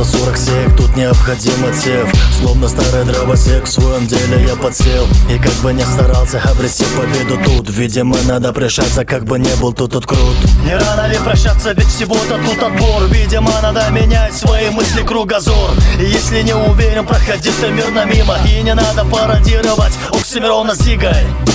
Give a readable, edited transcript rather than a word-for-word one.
за 40 сек, тут необходим отсев. Словно старый дровосек, в своем деле я подсел. И как бы не старался обрести победу тут, видимо надо прощаться, как бы не был тут крут. Не рано ли прощаться, ведь всего-то тут отбор. Видимо надо менять свои мысли, кругозор. И если не уверен, проходи ты мирно мимо. И не надо пародировать Оксимирона с Зигой.